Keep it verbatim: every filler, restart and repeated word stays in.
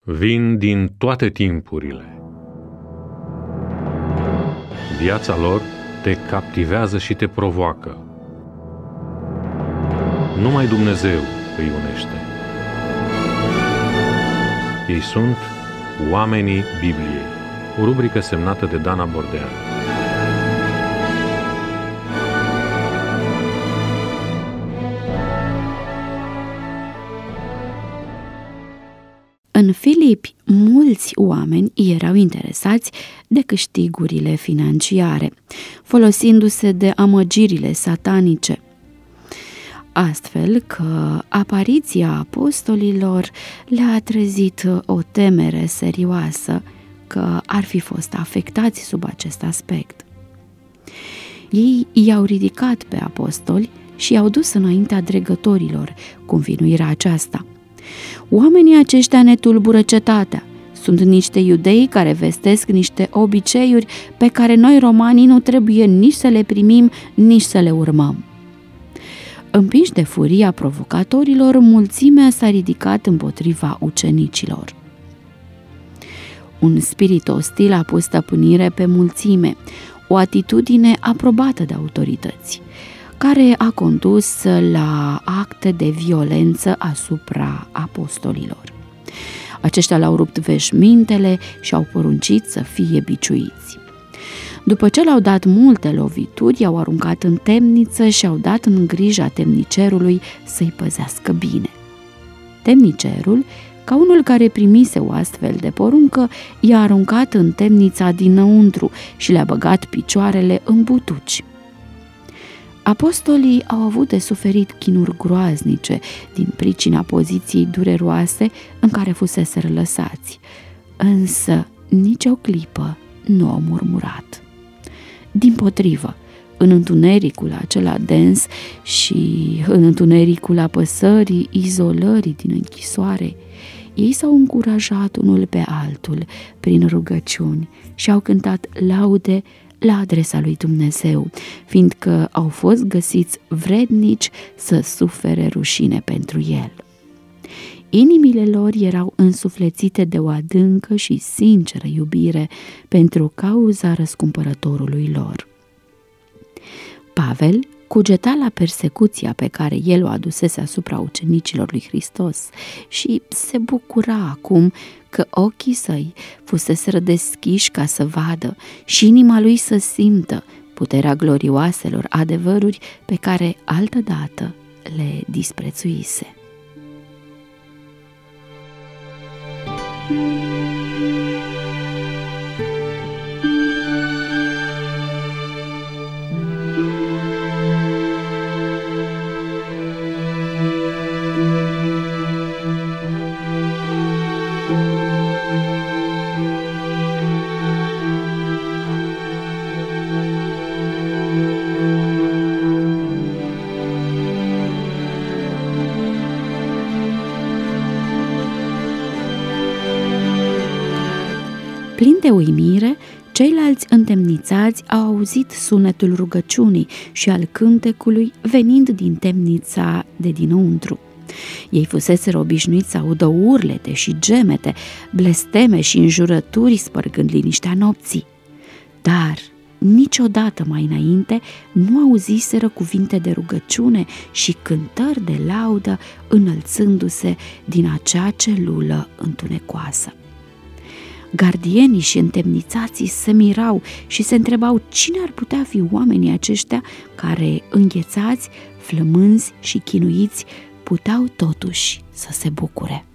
vin din toate timpurile. Viața lor te captivează și te provoacă. Numai Dumnezeu îi unește. Ei sunt Oamenii Bibliei, o rubrică semnată de Dana Bordean. În Filipi, mulți oameni erau interesați de câștigurile financiare, folosindu-se de amăgirile satanice. Astfel că apariția apostolilor le-a trezit o temere serioasă că ar fi fost afectați sub acest aspect. Ei i-au ridicat pe apostoli și i-au dus înaintea dregătorilor cu învinuirea aceasta. Oamenii aceștia ne tulbură cetatea. Sunt niște iudei care vestesc niște obiceiuri pe care noi romanii nu trebuie nici să le primim, nici să le urmăm. Împinși de furia provocatorilor, mulțimea s-a ridicat împotriva ucenicilor. Un spirit ostil a pus stăpânire pe mulțime, o atitudine aprobată de autorități, care a condus la acte de violență asupra apostolilor. Aceștia le-au rupt veșmintele și au poruncit să fie biciuiți. După ce le-au dat multe lovituri, i-au aruncat în temniță și au dat în grija temnicerului să-i păzească bine. Temnicerul, ca unul care primise o astfel de poruncă, i-a aruncat în temnița dinăuntru și le-a băgat picioarele în butuci. Apostolii au avut de suferit chinuri groaznice din pricina poziției dureroase în care fuseseră lăsați, însă nici o clipă nu au murmurat. Dimpotrivă, în întunericul acela dens și în întunericul apăsării, izolării din închisoare, ei s-au încurajat unul pe altul prin rugăciuni și au cântat laude la adresa lui Dumnezeu, fiindcă au fost găsiți vrednici să sufere rușine pentru El. Inimile lor erau însuflețite de o adâncă și sinceră iubire pentru cauza răscumpărătorului lor. Pavel cugeta la persecuția pe care el o adusese asupra ucenicilor lui Hristos și se bucura acum că ochii săi fuseseră deschiși ca să vadă și inima lui să simtă puterea glorioaselor adevăruri pe care altădată le disprețuise. Plin de uimire, ceilalți întemnițați au auzit sunetul rugăciunii și al cântecului venind din temnița de dinăuntru. Ei fuseseră obișnuiți să audă urlete și gemete, blesteme și înjurături spărgând liniștea nopții. Dar niciodată mai înainte nu auziseră cuvinte de rugăciune și cântări de laudă înălțându-se din acea celulă întunecoasă. Gardienii și întemnițații se mirau și se întrebau cine ar putea fi oamenii aceștia care, înghețați, flămânzi și chinuiți, puteau totuși să se bucure.